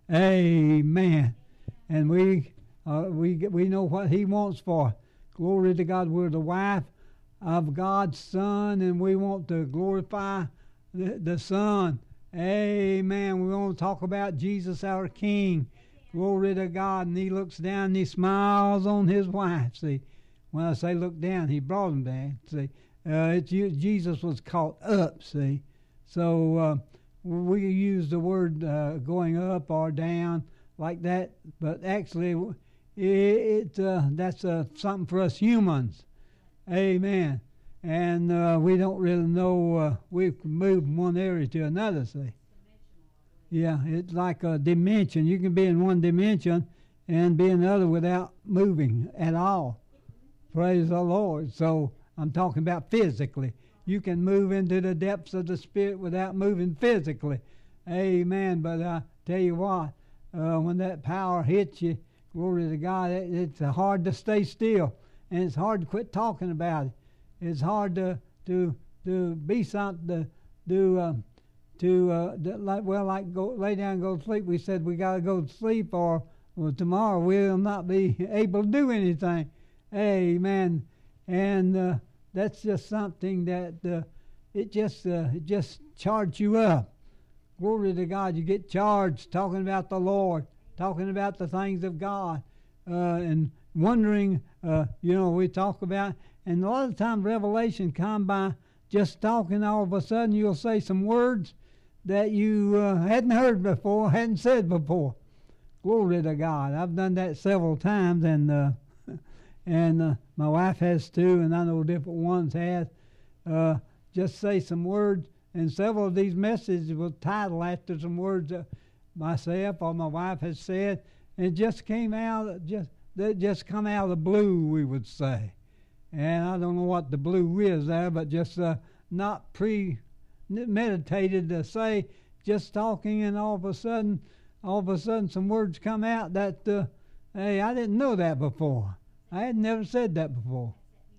Amen. And we uh, we we know what He wants for us. Glory to God. We're the wife of God's Son, and we want to glorify the, the Son. Amen. We want to talk about Jesus, our King. Glory to God. And He looks down and He smiles on His wife. See, when I say look down, He brought him down. See, uh, it's Jesus was caught up. See, so uh, we use the word uh, going up or down like that, but actually, it, it uh, that's uh, something for us humans. Amen. And uh, we don't really know, uh, we move from one area to another, see. Yeah, it's like a dimension. You can be in one dimension and be in another without moving at all. Praise the Lord. So I'm talking about physically. You can move into the depths of the Spirit without moving physically. Amen. But I tell you what, uh, when that power hits you, Glory to God. It, it's hard to stay still, and it's hard to quit talking about it. It's hard to to to be something to do uh, to uh, like well like go lay down and go to sleep. We said we got to go to sleep, or well, tomorrow we'll not be able to do anything. Amen. And uh, that's just something that uh, it just uh, it just charged you up. Glory to God. You get charged talking about the Lord, talking about the things of God, uh, and wondering. Uh, you know, we talk about, and a lot of times revelation come by just talking. All of a sudden, you'll say some words that you uh, hadn't heard before, hadn't said before. Glory to God. I've done that several times, and uh, and uh, my wife has too, and I know different ones have. Uh, just say some words, and several of these messages will title after some words that myself or my wife has said, and it just came out, just that just come out of the blue, we would say. And I don't know what the blue is there, but just uh, not premeditated to say, just talking, and all of a sudden, all of a sudden some words come out that, uh, hey, I didn't know that before. I had never said that before.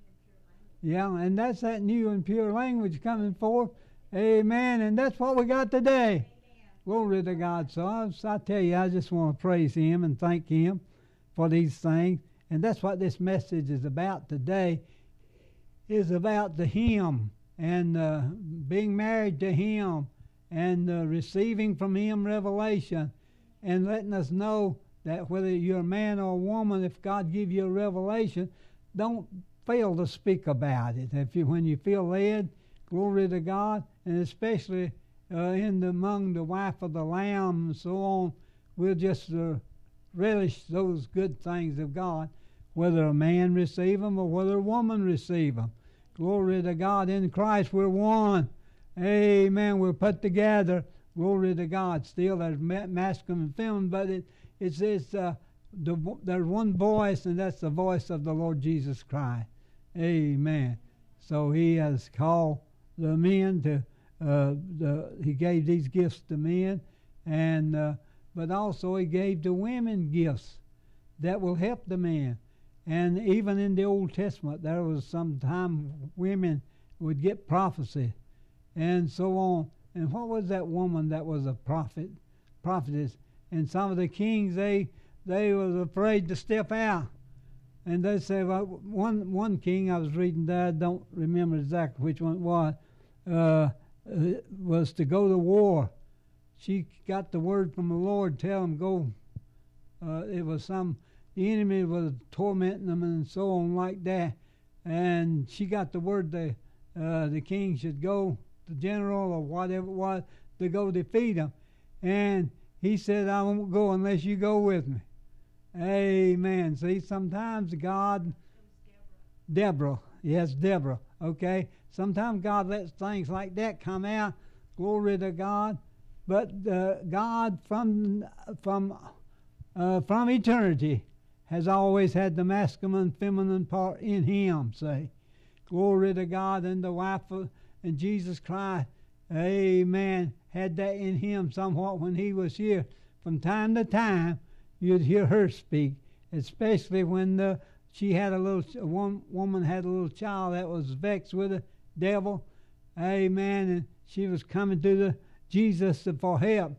Yeah, and that's that new and pure language coming forth. Amen. And that's what we got today. Amen. Glory to God. So I, I tell you, I just want to praise Him and thank Him for these things. And that's what this message is about today, is about the Him and uh, being married to Him and uh, receiving from Him revelation and letting us know that whether you're a man or a woman, if God give you a revelation, don't fail to speak about it. If you, when you feel led, glory to God, and especially uh, in the, among the wife of the Lamb and so on, we'll just uh, relish those good things of God, whether a man receive them or whether a woman receive them. Glory to God. In Christ we're one. Amen. We're put together. Glory to God. Still there's masculine and feminine, but it, it's, it's uh, the, there's one voice, and that's the voice of the Lord Jesus Christ. Amen. So He has called the men to, uh, the, He gave these gifts to men, and uh, but also He gave the women gifts that will help the men. And even in the Old Testament, there was some time women would get prophecy and so on. And what was that woman that was a prophet, prophetess? And some of the kings, they they was afraid to step out. And they say, well, one one king I was reading there, I don't remember exactly which one it was, uh, was to go to war. She got the word from the Lord, tell him go. Uh, it was some, the enemy was tormenting them and so on like that. And she got the word that uh, the king should go, the general or whatever it was, to go defeat him. And he said, I won't go unless you go with me. Amen. See, sometimes God, Deborah, yes, Deborah, okay. Sometimes God lets things like that come out. Glory to God. But uh, God from from uh, from eternity has always had the masculine, feminine part in Him. Say, glory to God. And the wife of, and Jesus Christ, Amen, had that in Him somewhat when He was here. From time to time, you'd hear her speak, especially when the, she had a little one woman had a little child that was vexed with the devil. Amen. And she was coming to the Jesus for help.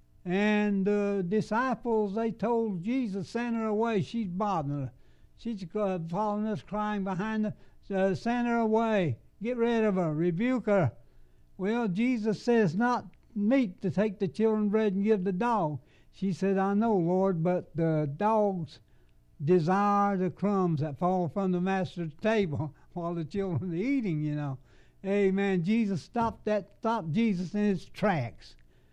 And the disciples, they told Jesus, send her away. She's bothering her. She's uh, following us, crying behind her. Uh, send her away. Get rid of her. Rebuke her. Well, Jesus says, not meet to take the children's bread and give the dog. She said, I know, Lord, but the dogs desire the crumbs that fall from the master's table while the children are eating, you know. Amen. Jesus stopped that, stopped Jesus in his tracks.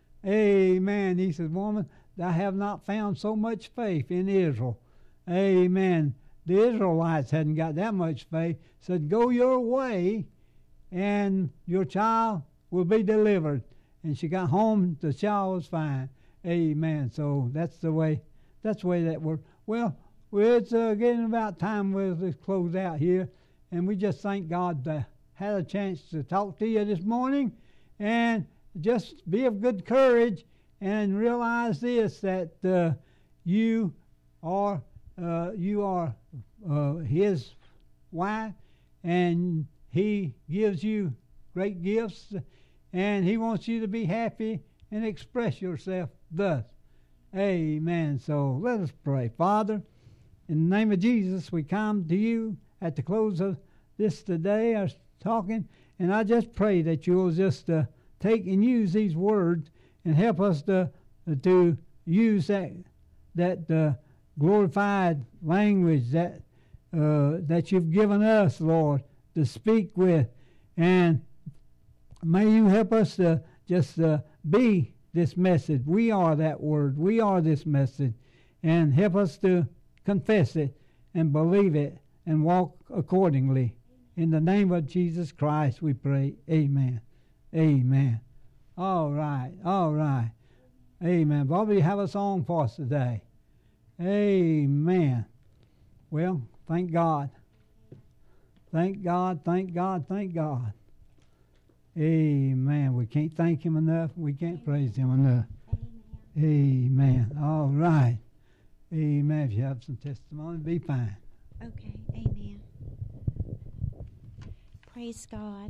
Amen. He said, woman, I have not found so much faith in Israel. Amen. The Israelites hadn't got that much faith. Said, go your way and your child will be delivered. And she got home, the child was fine. Amen. So that's the way, that's the way that works. Well, it's uh, getting about time we'll just close out here. And we just thank God that had a chance to talk to you this morning, and just be of good courage and realize this, that uh, you or uh, you are uh, his wife, and he gives you great gifts, and he wants you to be happy and express yourself thus. Amen. So let us pray. Father, in the name of Jesus, we come to you at the close of this today, our talking, and I just pray that you will just uh, take and use these words and help us to uh, to use that that uh, glorified language that uh, that you've given us, Lord, to speak with, and may you help us to just uh, be this message. We are that word. We are this message, and help us to confess it and believe it and walk accordingly. In the name of Jesus Christ, we pray. Amen. Amen. All right. All right. Amen. Bobby, have a song for us today. Amen. Well, thank God. Thank God. Thank God. Thank God. Amen. We can't thank him enough. We can't praise him enough. Amen. Amen. All right. Amen. If you have some testimony, be fine. Okay. Amen. Praise God.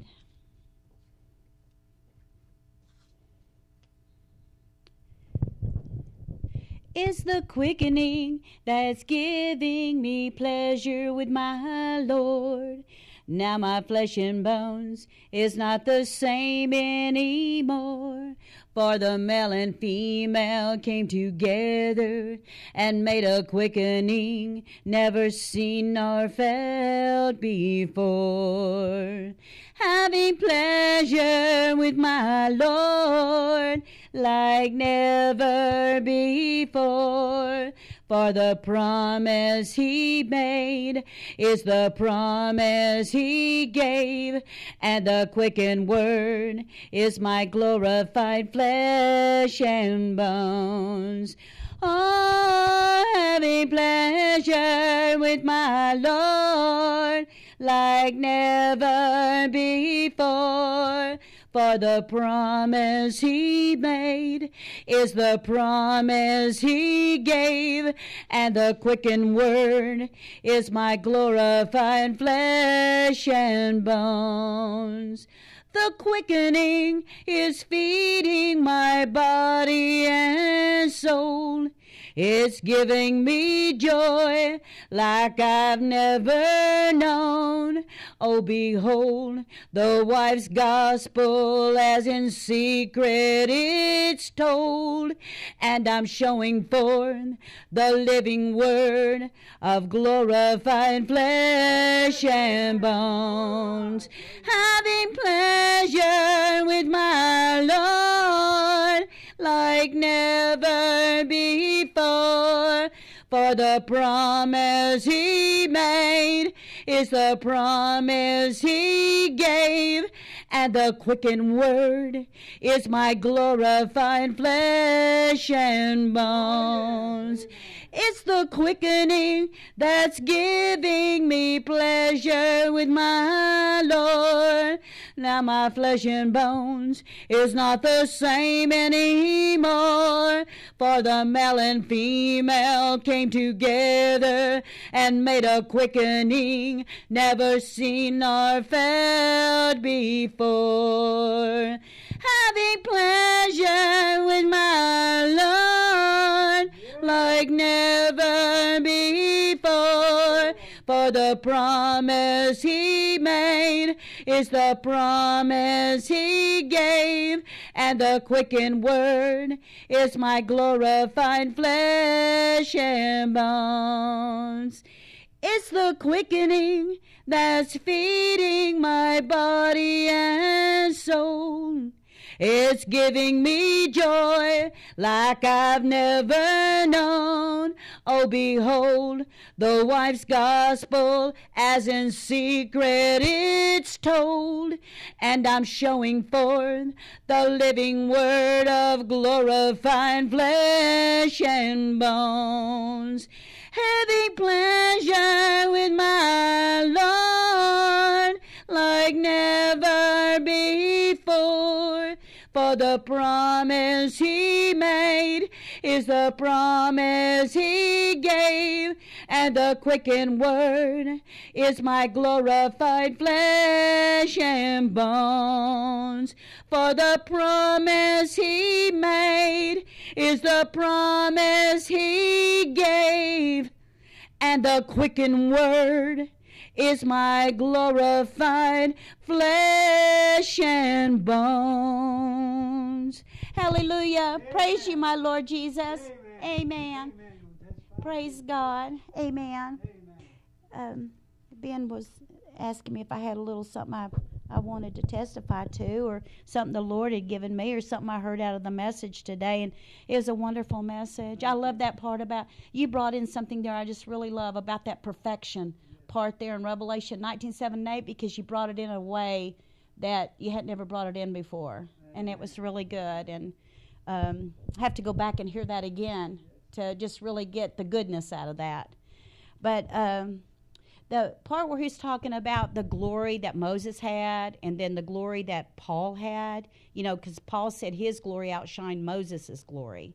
It's the quickening that's giving me pleasure with my Lord. Now my flesh and bones is not the same anymore. For the male and female came together and made a quickening never seen nor felt before. Having pleasure with my Lord like never before. For the promise he made is the promise he gave, and the quickened word is my glorified flesh and bones. Oh, having pleasure with my Lord like never before. For the promise he made is the promise he gave, and the quickened word is my glorified flesh and bones. The quickening is feeding my body and soul. It's giving me joy like I've never known. Oh, behold, the wife's gospel as in secret it's told. And I'm showing forth the living word of glorified flesh and bones. Having pleasure with my Lord like never before. For the promise he made is the promise he gave, and the quickened word is my glorified flesh and bones. It's the quickening that's giving me pleasure with my Lord. Now my flesh and bones is not the same anymore. For the male and female came together and made a quickening never seen nor felt before. Having pleasure with my Lord like never before. For the promise he made is the promise he gave, and the quickened word is my glorified flesh and bones. It's the quickening that's feeding my body and soul. It's giving me joy like I've never known. Oh, behold, the wife's gospel as in secret it's told. And I'm showing forth the living word of glorified flesh and bones. Having pleasure with my Lord like never before. For the promise he made is the promise he gave, and the quickened word is my glorified flesh and bones. For the promise he made is the promise he gave, and the quickened word is my glorified flesh and bones. Hallelujah. Amen. Praise you, my Lord Jesus. Amen. Amen. Amen. Praise God. Amen. Amen. Um, Ben was asking me if I had a little something I, I wanted to testify to, or something the Lord had given me, or something I heard out of the message today. And it was a wonderful message. I love that part about, you brought in something there I just really love about that perfection part there in Revelation nineteen seven and eight, because you brought it in a way that you had never brought it in before, and it was really good. And um, I have to go back and hear that again to just really get the goodness out of that. But um, the part where he's talking about the glory that Moses had, and then the glory that Paul had, you know, because Paul said his glory outshined Moses' glory.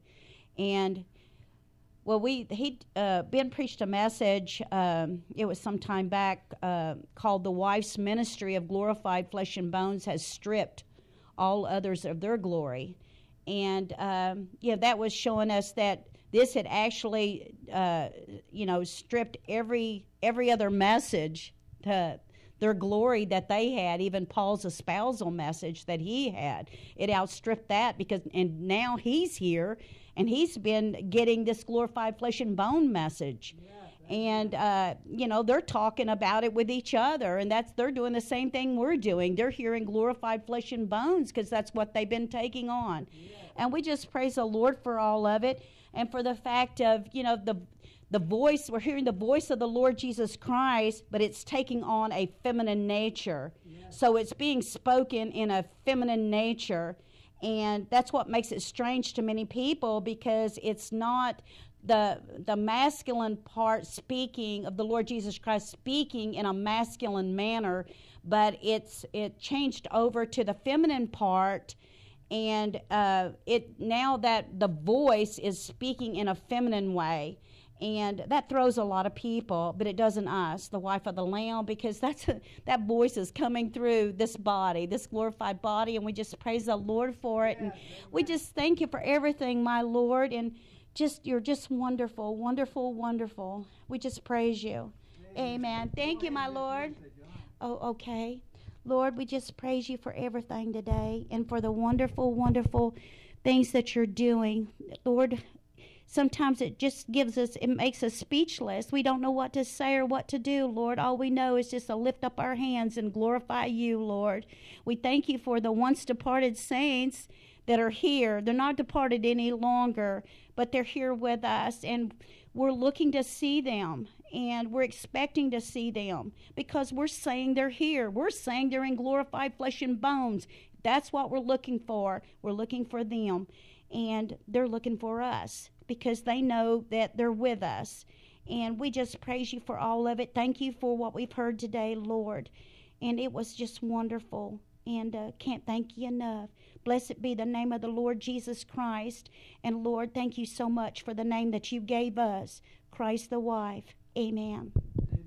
And Well, we he uh, Ben preached a message, um, it was some time back, uh, called The Wife's Ministry of Glorified Flesh and Bones Has Stripped All Others of Their Glory. And, um, yeah, that was showing us that this had actually, uh, you know, stripped every every other message to their glory that they had, even Paul's espousal message that he had. It outstripped that, because, and now he's here, and he's been getting this glorified flesh and bone message. Yeah, and, uh, you know, they're talking about it with each other, and that's they're doing the same thing we're doing. They're hearing glorified flesh and bones because that's what they've been taking on. Yeah. And we just praise the Lord for all of it, and for the fact of, you know, the the voice, we're hearing the voice of the Lord Jesus Christ, but it's taking on a feminine nature. Yeah. So it's being spoken in a feminine nature. And that's what makes it strange to many people, because it's not the the masculine part speaking of the Lord Jesus Christ speaking in a masculine manner, but it's it changed over to the feminine part, and uh, it now that the voice is speaking in a feminine way. And that throws a lot of people, but it doesn't us, the wife of the Lamb, because that's a, that voice is coming through this body, this glorified body, and we just praise the Lord for it. And we just thank you for everything, my Lord, and just you're just wonderful, wonderful, wonderful. We just praise you. Amen. Amen. Thank you, my Lord. Oh, okay. Lord, we just praise you for everything today, and for the wonderful, wonderful things that you're doing. Lord, sometimes it just gives us, it makes us speechless. We don't know what to say or what to do, Lord. All we know is just to lift up our hands and glorify you, Lord. We thank you for the once departed saints that are here. They're not departed any longer, but they're here with us, and we're looking to see them, and we're expecting to see them, because we're saying they're here. We're saying they're in glorified flesh and bones. That's what we're looking for. We're looking for them, and they're looking for us, because they know that they're with us. And we just praise you for all of it. Thank you for what we've heard today, Lord. And it was just wonderful, and uh, can't thank you enough. Blessed be the name of the Lord Jesus Christ. And Lord, thank you so much for the name that you gave us, Christ the wife. Amen. Amen.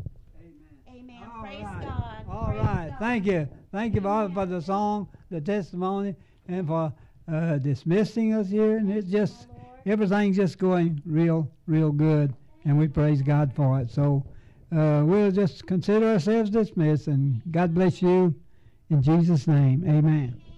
Amen. Amen. All Praise right. God. All Praise right. God. Thank you. Thank you for, for the song, the testimony, and for uh, dismissing us here. And it's just, everything's just going real, real good. And we praise God for it. So uh, we'll just consider ourselves dismissed. And God bless you in Jesus' name. Amen.